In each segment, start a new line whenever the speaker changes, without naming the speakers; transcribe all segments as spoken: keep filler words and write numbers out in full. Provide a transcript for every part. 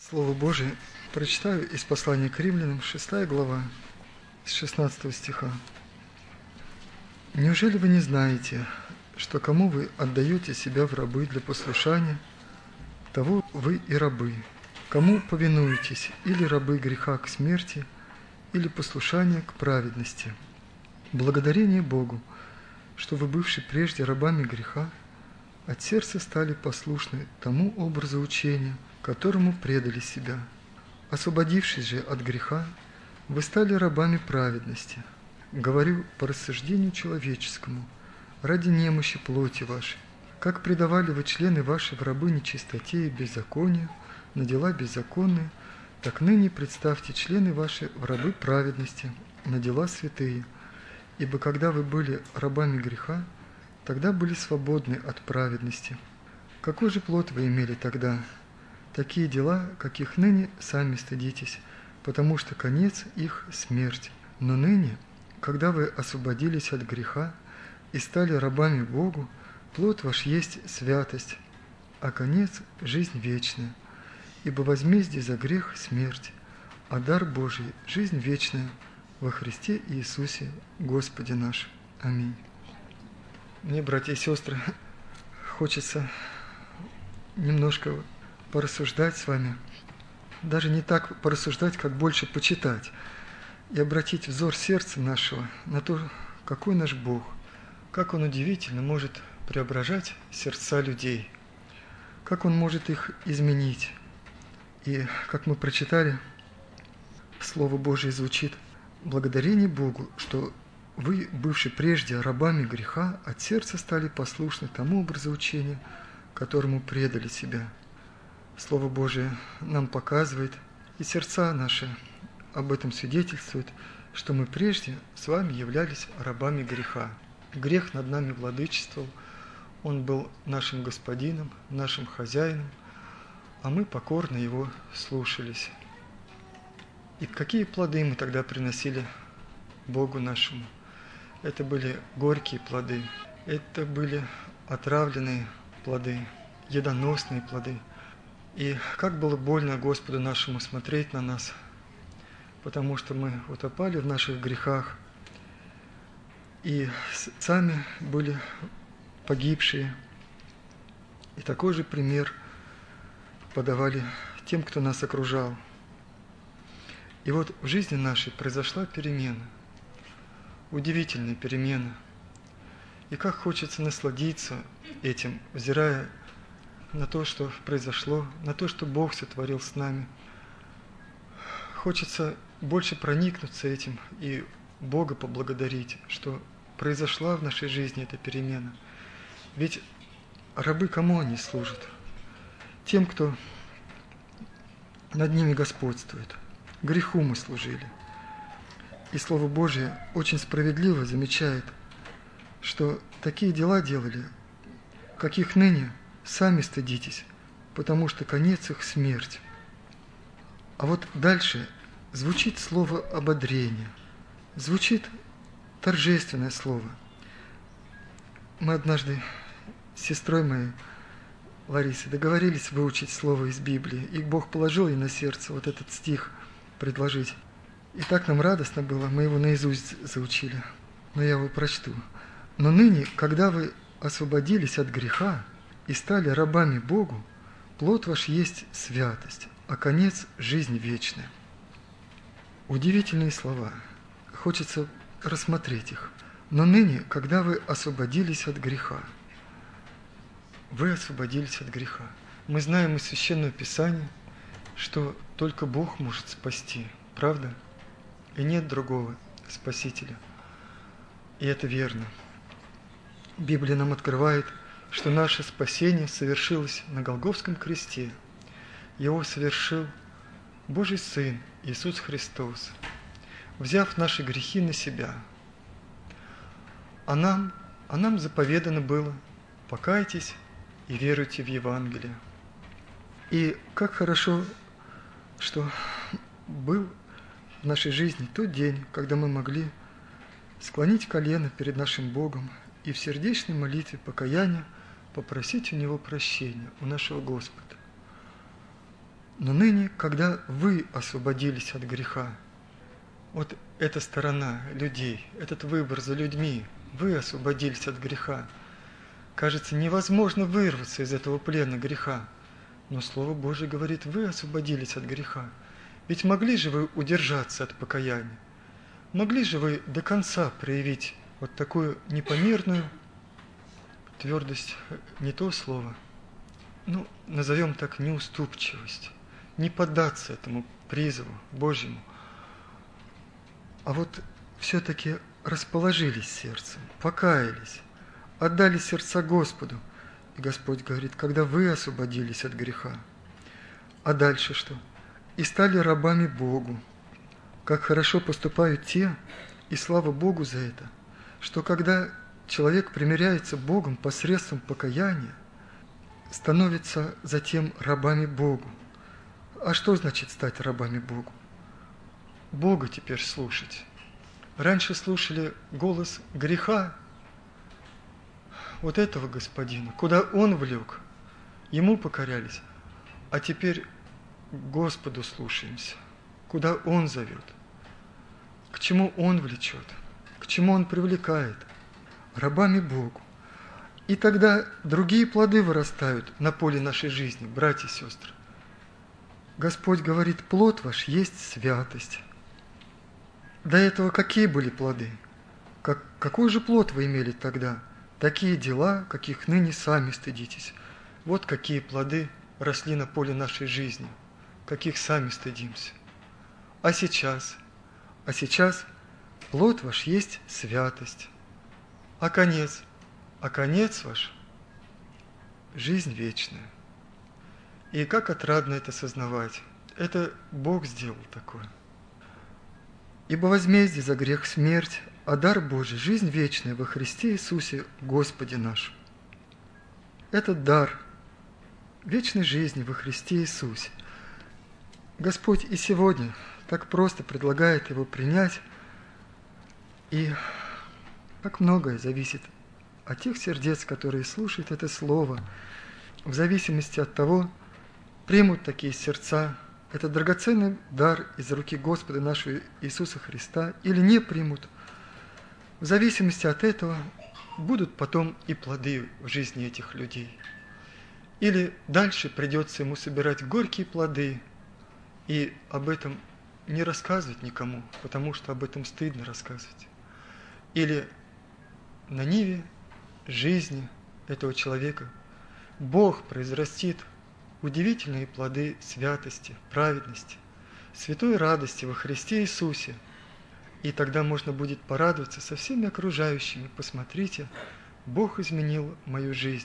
Слово Божие прочитаю из послания к римлянам, шестая глава, с шестнадцатого стиха. «Неужели вы не знаете, что кому вы отдаете себя в рабы для послушания, того вы и рабы, кому повинуетесь, или рабы греха к смерти, или послушания к праведности? Благодарение Богу, что вы, бывшие прежде рабами греха, от сердца стали послушны тому образу учения, которому предали себя. Освободившись же от греха, вы стали рабами праведности. Говорю по рассуждению человеческому, ради немощи плоти вашей. Как предавали вы члены ваши в рабы нечистоте и беззаконию, на дела беззаконные, так ныне представьте члены ваши в рабы праведности, на дела святые. Ибо когда вы были рабами греха, тогда были свободны от праведности. Какой же плод вы имели тогда? Такие дела, каких ныне сами стыдитесь, потому что конец их – смерть. Но ныне, когда вы освободились от греха и стали рабами Богу, плод ваш есть святость, а конец – жизнь вечная. Ибо возмездие за грех – смерть, а дар Божий – жизнь вечная во Христе Иисусе Господе наш. Аминь». Мне, братья и сестры, хочется немножко порассуждать с вами, даже не так порассуждать, как больше почитать, и обратить взор сердца нашего на то, какой наш Бог, как Он удивительно может преображать сердца людей, как Он может их изменить. И, как мы прочитали, Слово Божие звучит: «Благодарение Богу, что вы, бывшие прежде рабами греха, от сердца стали послушны тому образу учения, которому предали себя». Слово Божие нам показывает, и сердца наши об этом свидетельствуют, что мы прежде с вами являлись рабами греха. Грех над нами владычествовал, он был нашим господином, нашим хозяином, а мы покорно его слушались. И какие плоды мы тогда приносили Богу нашему? Это были горькие плоды, это были отравленные плоды, едоносные плоды. И как было больно Господу нашему смотреть на нас, потому что мы утопали в наших грехах, и сами были погибшие. И такой же пример подавали тем, кто нас окружал. И вот в жизни нашей произошла перемена, удивительная перемена. И как хочется насладиться этим, взирая на то, что произошло, на то, что Бог сотворил с нами. Хочется больше проникнуться этим и Бога поблагодарить, что произошла в нашей жизни эта перемена. Ведь рабы кому они служат? Тем, кто над ними господствует. Греху мы служили. И Слово Божие очень справедливо замечает, что такие дела делали, каких ныне сами стыдитесь, потому что конец их – смерть. А вот дальше звучит слово ободрения, звучит торжественное слово. Мы однажды с сестрой моей Ларисой договорились выучить слово из Библии, и Бог положил ей на сердце вот этот стих предложить. И так нам радостно было, мы его наизусть заучили, но я его прочту. «Но ныне, когда вы освободились от греха и стали рабами Богу, плод ваш есть святость, а конец – жизнь вечная». Удивительные слова. Хочется рассмотреть их. «Но ныне, когда вы освободились от греха». Вы освободились от греха. Мы знаем из Священного Писания, что только Бог может спасти, правда? И нет другого Спасителя. И это верно. Библия нам открывает, что наше спасение совершилось на Голгофском кресте. Его совершил Божий Сын Иисус Христос, взяв наши грехи на себя. А нам, а нам заповедано было: покайтесь и веруйте в Евангелие. И как хорошо, что был в нашей жизни тот день, когда мы могли склонить колено перед нашим Богом и в сердечной молитве покаяния попросить у Него прощения, у нашего Господа. Но ныне, когда вы освободились от греха, вот эта сторона людей, этот выбор за людьми, вы освободились от греха. Кажется, невозможно вырваться из этого плена греха. Но Слово Божие говорит, вы освободились от греха. Ведь могли же вы удержаться от покаяния? Могли же вы до конца проявить вот такую непомерную твердость, не то слово, ну, назовем так, неуступчивость, не поддаться этому призыву Божьему, а вот все-таки расположились сердцем, покаялись, отдали сердца Господу. И Господь говорит, когда вы освободились от греха. А дальше что? И стали рабами Богу. Как хорошо поступают те, и слава Богу за это, что когда человек примиряется Богом посредством покаяния, становится затем рабами Богу. А что значит стать рабами Богу? Бога теперь слушать. Раньше слушали голос греха, вот этого господина, куда он влек, ему покорялись, а теперь Господу слушаемся, куда он зовет, к чему он влечет, к чему он привлекает, рабами Богу. И тогда другие плоды вырастают на поле нашей жизни, братья и сестры. Господь говорит, плод ваш есть святость. До этого какие были плоды? Как, какой же плод вы имели тогда? Такие дела, каких ныне сами стыдитесь. Вот какие плоды росли на поле нашей жизни, каких сами стыдимся. А сейчас? А сейчас плод ваш есть святость. А конец? А конец ваш – жизнь вечная. И как отрадно это сознавать. Это Бог сделал такое. Ибо возмездие за грех смерть, а дар Божий – жизнь вечная во Христе Иисусе Господе нашем. Этот дар вечной жизни во Христе Иисусе. Господь и сегодня так просто предлагает его принять, и как многое зависит от тех сердец, которые слушают это слово, в зависимости от того, примут такие сердца этот драгоценный дар из руки Господа нашего Иисуса Христа или не примут. В зависимости от этого будут потом и плоды в жизни этих людей. Или дальше придется ему собирать горькие плоды и об этом не рассказывать никому, потому что об этом стыдно рассказывать. Или на ниве жизни этого человека Бог произрастит удивительные плоды святости, праведности, святой радости во Христе Иисусе. И тогда можно будет порадоваться со всеми окружающими. Посмотрите, Бог изменил мою жизнь.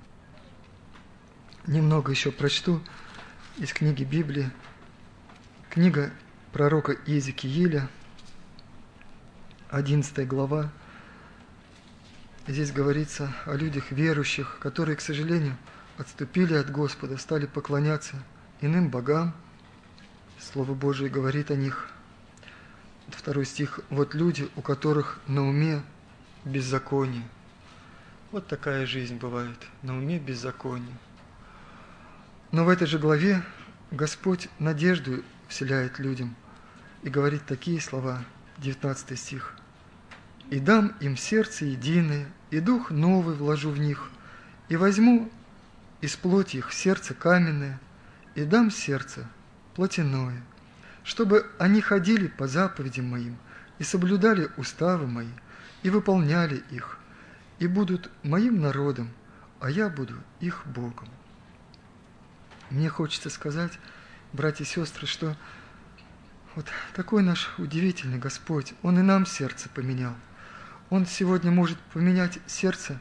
Немного еще прочту из книги Библии. Книга пророка Иезекииля, одиннадцатая глава. Здесь говорится о людях верующих, которые, к сожалению, отступили от Господа, стали поклоняться иным богам. Слово Божие говорит о них. Второй стих. «Вот люди, у которых на уме беззаконие». Вот такая жизнь бывает, на уме беззаконие. Но в этой же главе Господь надежду вселяет людям и говорит такие слова, девятнадцатый стих. «И дам им сердце единое, и дух новый вложу в них, и возьму из плоти их сердце каменное, и дам сердце плотяное, чтобы они ходили по заповедям моим, и соблюдали уставы мои, и выполняли их, и будут моим народом, а я буду их Богом». Мне хочется сказать, братья и сестры, что вот такой наш удивительный Господь, Он и нам сердце поменял. Он сегодня может поменять сердце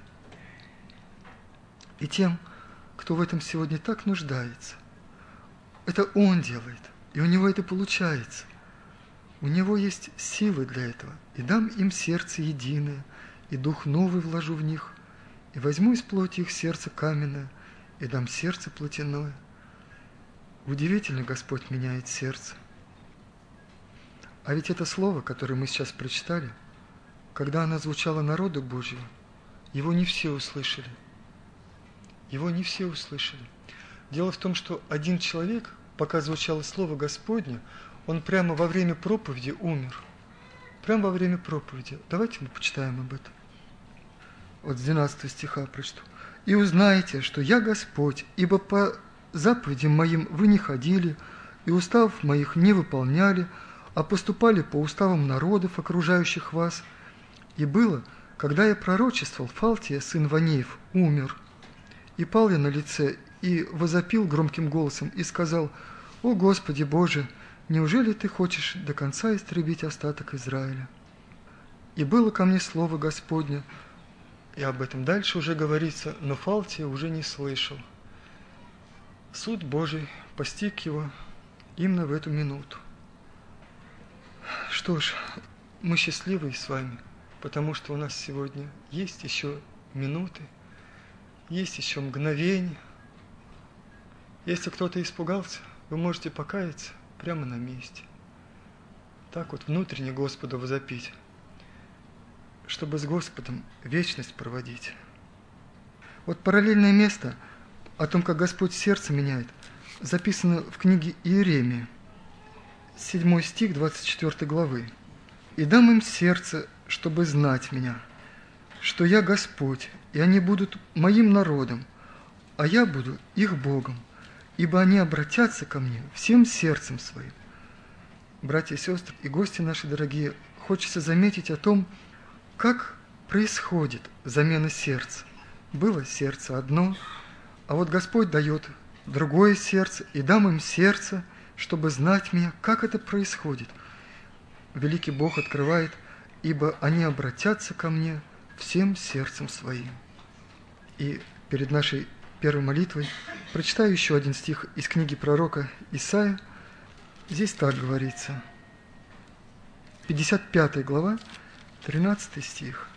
и тем, кто в этом сегодня так нуждается. Это Он делает, и у Него это получается. У Него есть силы для этого. «И дам им сердце единое, и дух новый вложу в них, и возьму из плоти их сердце каменное, и дам сердце плотяное». Удивительно Господь меняет сердце. А ведь это слово, которое мы сейчас прочитали, когда оно звучало народу Божьему, его не все услышали. Его не все услышали. Дело в том, что один человек пока звучало Слово Господне, он прямо во время проповеди умер. Прямо во время проповеди. Давайте мы почитаем об этом. Вот с двенадцатого стиха прочту. «И узнаете, что я Господь, ибо по заповедям моим вы не ходили, и уставов моих не выполняли, а поступали по уставам народов, окружающих вас. И было, когда я пророчествовал, Фалтия, сын Ванеев, умер. И пал я на лице, и возопил громким голосом, и сказал: О Господи Боже, неужели Ты хочешь до конца истребить остаток Израиля? И было ко мне слово Господне». И об этом дальше уже говорится, но Фалтия уже не слышал. Суд Божий постиг его именно в эту минуту. Что ж, мы счастливы с вами, потому что у нас сегодня есть еще минуты, есть еще мгновения. Если кто-то испугался, вы можете покаяться прямо на месте. Так вот внутренне Господу возопить, чтобы с Господом вечность проводить. Вот параллельное место о том, как Господь сердце меняет, записано в книге Иеремии, седьмой стих двадцать четвёртой главы. «И дам им сердце, чтобы знать меня, что я Господь, и они будут моим народом, а я буду их Богом, ибо они обратятся ко мне всем сердцем своим». Братья и сестры, и гости наши дорогие, хочется заметить о том, как происходит замена сердца. Было сердце одно, а вот Господь дает другое сердце, и дам им сердце, чтобы знать меня, как это происходит. Великий Бог открывает: ибо они обратятся ко мне всем сердцем своим. И перед нашей первой молитвой прочитаю еще один стих из книги пророка Исаия. Здесь так говорится. пятьдесят пятая глава, тринадцатый стих.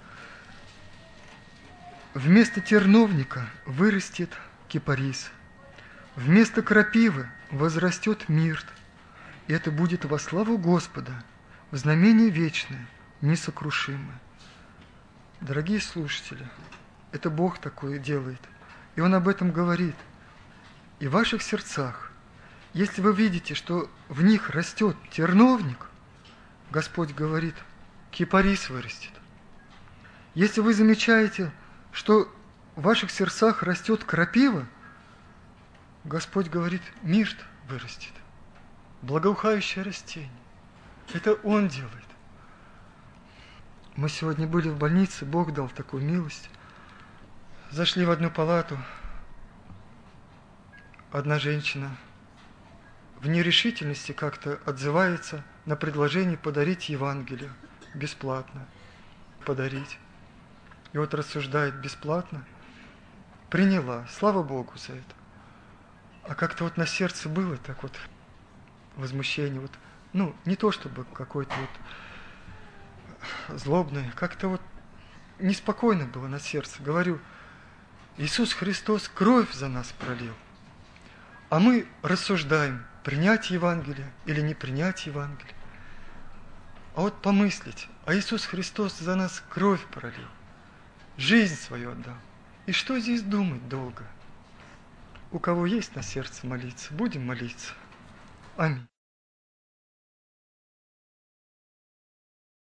«Вместо терновника вырастет кипарис, вместо крапивы возрастет мирт, и это будет во славу Господа, в знамение вечное, несокрушимое». Дорогие слушатели, это Бог такое делает, и Он об этом говорит. И в ваших сердцах, если вы видите, что в них растет терновник, Господь говорит, кипарис вырастет. Если вы замечаете, что в ваших сердцах растет крапива, Господь говорит, мирт вырастет. Благоухающее растение. Это Он делает. Мы сегодня были в больнице, Бог дал такую милость. Зашли в одну палату. Одна женщина в нерешительности как-то отзывается на предложение подарить Евангелие бесплатно. Подарить. И вот рассуждает бесплатно. Приняла. Слава Богу за это. А как-то вот на сердце было так вот возмущение. Вот, ну, не то чтобы какое-то вот злобное, как-то вот неспокойно было на сердце. Говорю, Иисус Христос кровь за нас пролил. А мы рассуждаем, принять Евангелие или не принять Евангелие. А вот помыслить, а Иисус Христос за нас кровь пролил, жизнь свою отдал. И что здесь думать долго? У кого есть на сердце молиться, будем молиться. Аминь.